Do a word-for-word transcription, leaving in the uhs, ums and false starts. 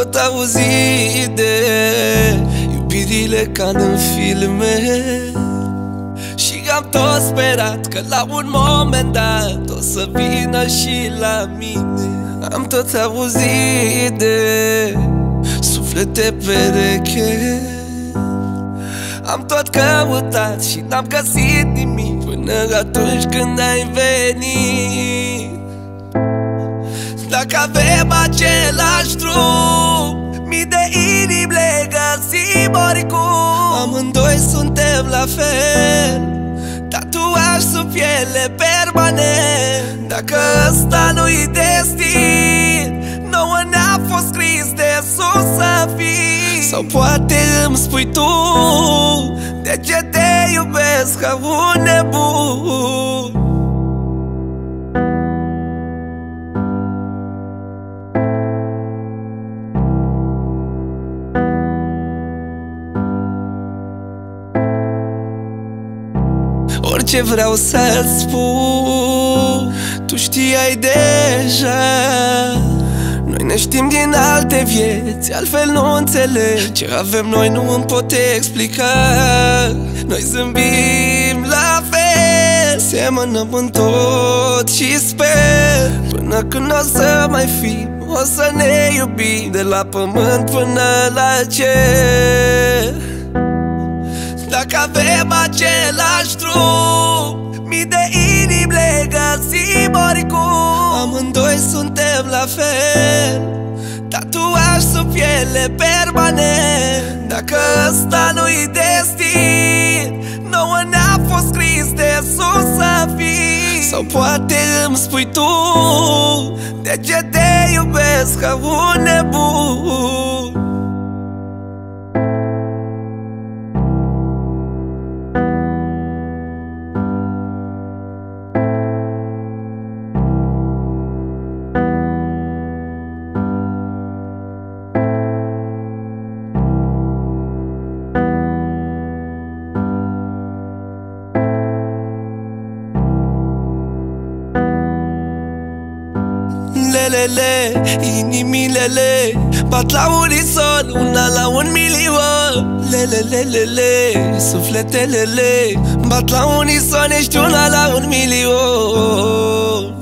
tot auzit de iubirile ca în filme și am tot sperat că la un moment dat o să vină și la mine. Am tot auzit de suflete pereche, am tot căutat și n-am găsit nimic până atunci când ai venit. Dacă avem același drum, mii de inimi le găsim oricum. Amândoi suntem la fel, tatuaj sub piele permanent. Dacă ăsta nu-i destin, nouă ne-a fost scris de sus să fii. Sau poate îmi spui tu de ce te iubesc ca un nebun. Orice vreau să-ți spun, tu știai deja. Noi ne știm din alte vieți, altfel nu înțeleg. Ce avem noi nu îmi pot explica. Noi zâmbim la fel, semănăm în tot și sper până când o să mai fim, o să ne iubim de la pământ până la cer. Dacă avem același drum, mii de inimi le găsim oricum. Amândoi suntem la fel, tatuaj sub piele permanent. Dacă ăsta nu-i destin, nouă ne-a fost scris de sus să fii. Sau poate îmi spui tu de ce te iubesc ca un nebun. Lelele, inimilele bat la unison, una la un milion. Lelelelele, sufletelele bat la unison, ești una la un milion.